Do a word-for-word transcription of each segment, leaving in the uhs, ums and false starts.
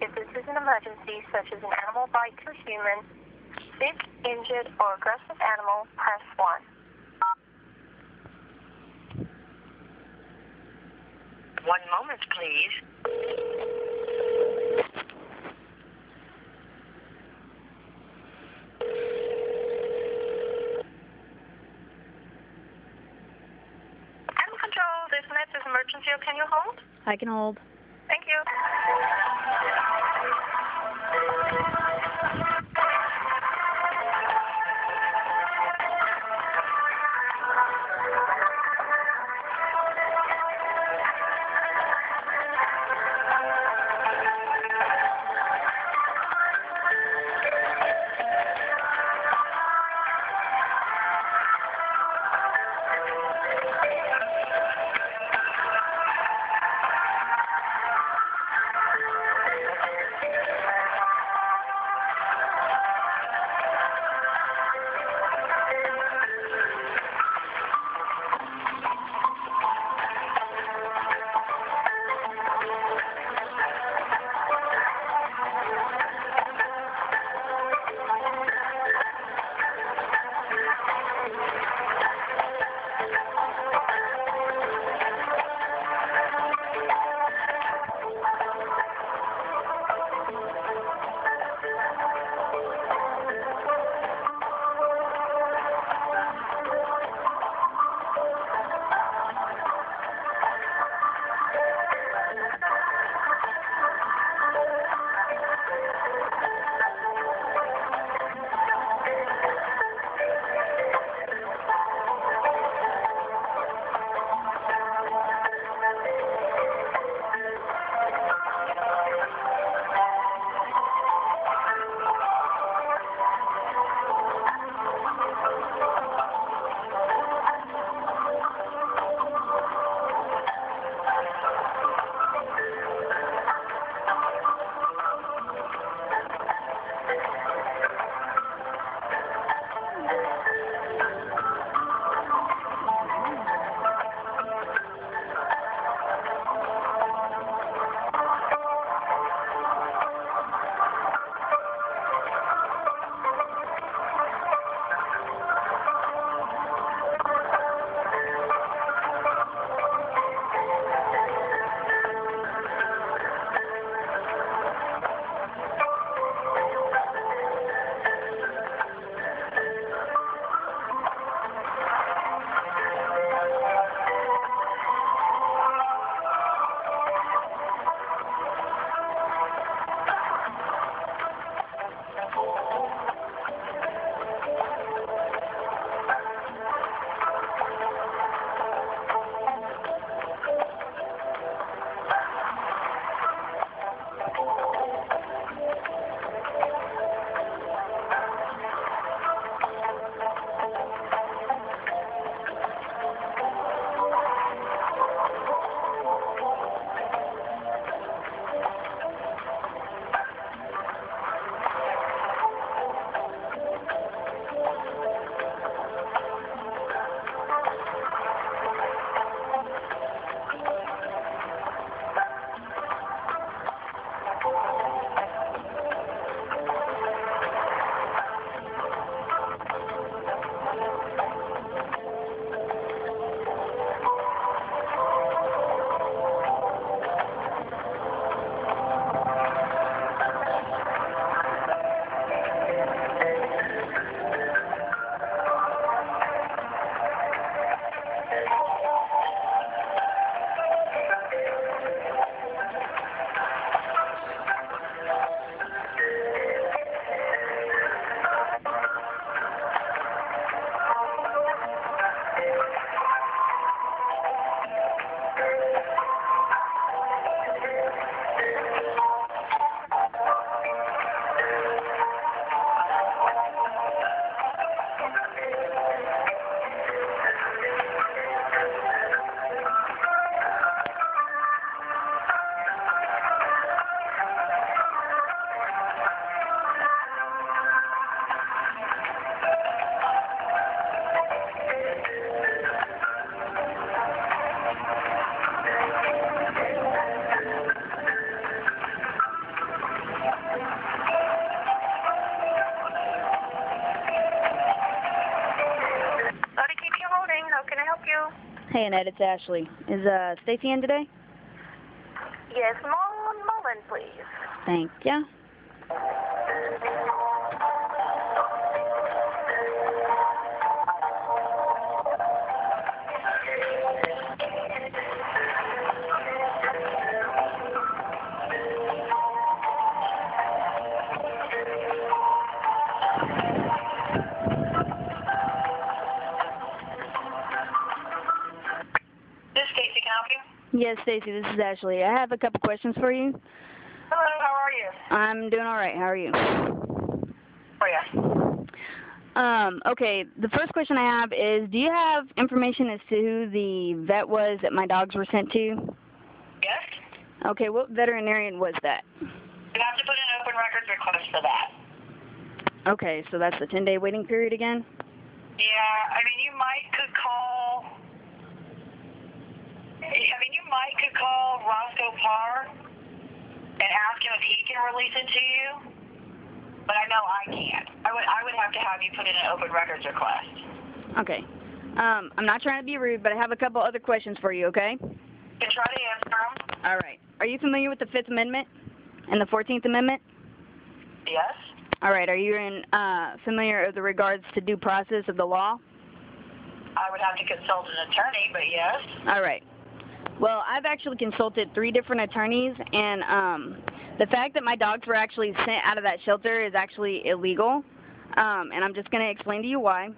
If this is an emergency, such as an animal bite to a human, sick, injured, or aggressive animal, press one. One moment, please. Animal control, this net is emergency. Can you hold? I can hold. Thank you. Hey, Annette, it's Ashley. Is uh, Stacy in today? Yes, one moment, please. Thank ya. This is Stacy. Can I help you? Yes, Stacy, this is Ashley. I have a couple questions for you. Hello, how are you? I'm doing all right. How are you? Oh, yeah. Um, okay, the first question I have is, do you have information as to who the vet was that my dogs were sent to? Yes? Okay, what veterinarian was that? You have to put in an open records request for that. Okay, so that's the ten-day waiting period again? Yeah, I mean, you might could call... I mean, you might could call Roscoe Parr and ask him if he can release it to you, but I know I can't. I would, I would have to have you put in an open records request. Okay. Um, I'm not trying to be rude, but I have a couple other questions for you, okay? You can try to answer them. All right. Are you familiar with the Fifth Amendment and the Fourteenth Amendment? Yes? All right. Are you in, uh, familiar with the regards to due process of the law? I would have to consult an attorney, but yes. All right. Well, I've actually consulted three different attorneys, and um, the fact that my dogs were actually sent out of that shelter is actually illegal, um, and I'm just going to explain to you why.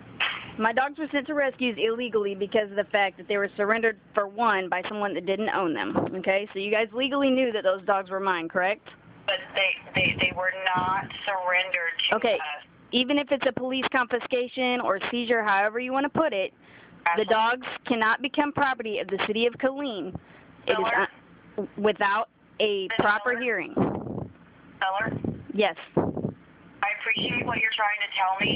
My dogs were sent to rescues illegally because of the fact that they were surrendered, for one, by someone that didn't own them, okay? So you guys legally knew that those dogs were mine, correct? But they, they, they were not surrendered to Okay. us. Even if it's a police confiscation or seizure, however you want to put it, the dogs cannot become property of the city of Killeen. It is un without a proper hearing. Seller? Yes. I appreciate what you're trying to tell me.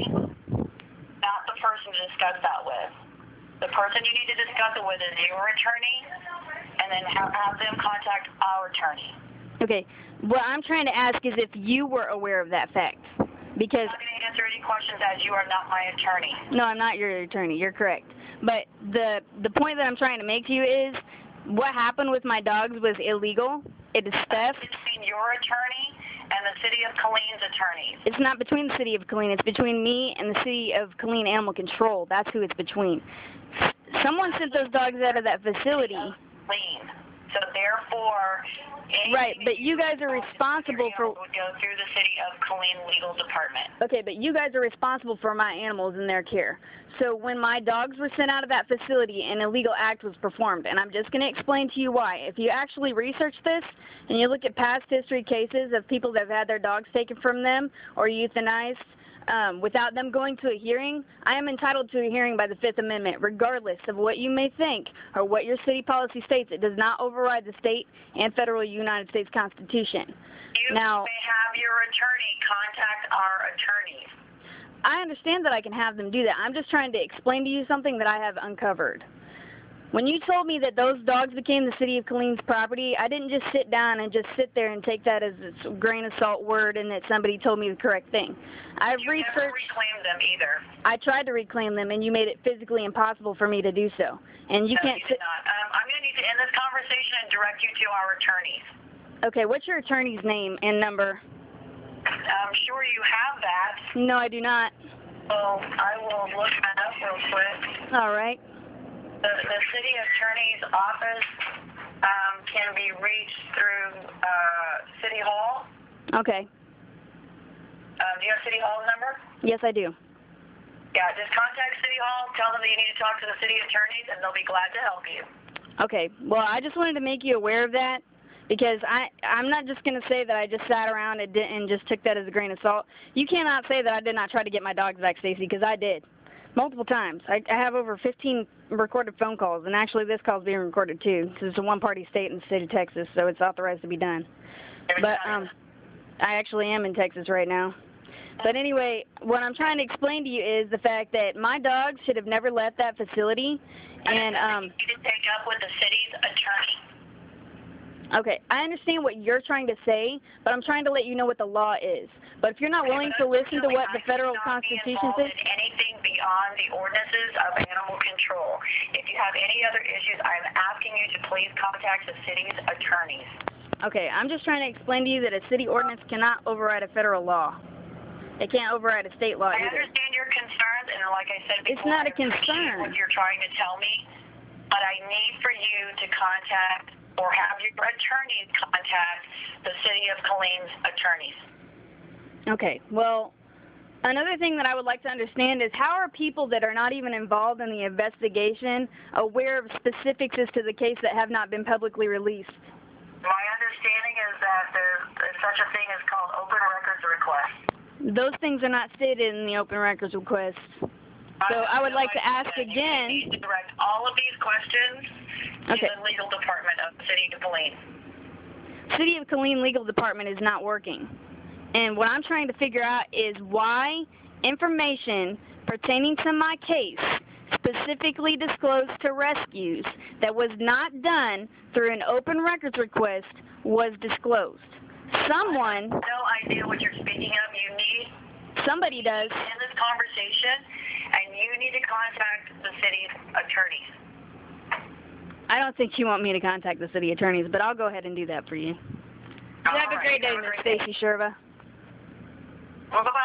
Not the person to discuss that with. The person you need to discuss it with is your attorney, and then have, have them contact our attorney. Okay. What I'm trying to ask is if you were aware of that fact. Because I'm not going to answer any questions as you are not my attorney. No, I'm not your attorney. You're correct. But the the point that I'm trying to make to you is what happened with my dogs was illegal. It is theft. It's between your attorney and the city of Killeen's attorneys. It's not between the city of Killeen. It's between me and the city of Killeen Animal Control. That's who it's between. Someone sent those dogs out of that facility. Killeen. So therefore, right, but you guys are responsible for... would go through the city of Killeen Legal Department. Okay, but you guys are responsible for my animals and their care. So when my dogs were sent out of that facility, an illegal act was performed, and I'm just going to explain to you why. If you actually research this, and you look at past history cases of people that have had their dogs taken from them or euthanized, Um, without them going to a hearing, I am entitled to a hearing by the Fifth Amendment, regardless of what you may think or what your city policy states. It does not override the state and federal United States Constitution. You now, may have your attorney contact our attorneys. I understand that I can have them do that. I'm just trying to explain to you something that I have uncovered. When you told me that those dogs became the city of Killeen's property, I didn't just sit down and just sit there and take that as a grain of salt word and that somebody told me the correct thing. I've you researched... never reclaimed them either. I tried to reclaim them, and you made it physically impossible for me to do so. And you no, can't you sit... did not. Um, I'm going to need to end this conversation and direct you to our attorneys. Okay, what's your attorney's name and number? I'm sure you have that. No, I do not. Well, I will look that up real quick. All right. The, the city attorney's office um, can be reached through uh, City Hall. Okay. Um, do you have City Hall's number? Yes, I do. Yeah, just contact City Hall, tell them that you need to talk to the city attorneys, and they'll be glad to help you. Okay. Well, I just wanted to make you aware of that, because I, I'm not just going to say that I just sat around and, did, and just took that as a grain of salt. You cannot say that I did not try to get my dogs back, Stacy, because I did. Multiple times. I, I have over fifteen recorded phone calls, and actually this call is being recorded too, because it's a one-party state in the state of Texas, so it's authorized to be done. But um, I actually am in Texas right now. But anyway, what I'm trying to explain to you is the fact that my dogs should have never left that facility, and um, you need to take up with the city's attorney. Okay, I understand what you're trying to say, but I'm trying to let you know what the law is. But if you're not willing to listen to what the federal Constitution says... in anything beyond the ordinances of animal control. If you have any other issues, I'm asking you to please contact the city's attorneys. Okay, I'm just trying to explain to you that a city ordinance cannot override a federal law. It can't override a state law I either. understand your concerns, and like I said before, It's not a I appreciate concern. what you're trying to tell me, but I need for you to contact or have your attorneys contact the City of Killeen's attorneys. Okay, well, another thing that I would like to understand is how are people that are not even involved in the investigation aware of specifics as to the case that have not been publicly released? My understanding is that there's such a thing as called open records request. Those things are not stated in the open records request. So I would like to ask again... You need to direct all of these questions Okay. to the legal department of the City of Killeen. City of Killeen Legal Department is not working. And what I'm trying to figure out is why information pertaining to my case, specifically disclosed to rescues, that was not done through an open records request was disclosed. Someone... I have no idea what you're speaking of. You need... Somebody does. In this conversation, and you need to contact the city's attorneys. I don't think you want me to contact the city attorneys, but I'll go ahead and do that for you. You have a great day, Miss Stacy Sherva. Well, bye-bye.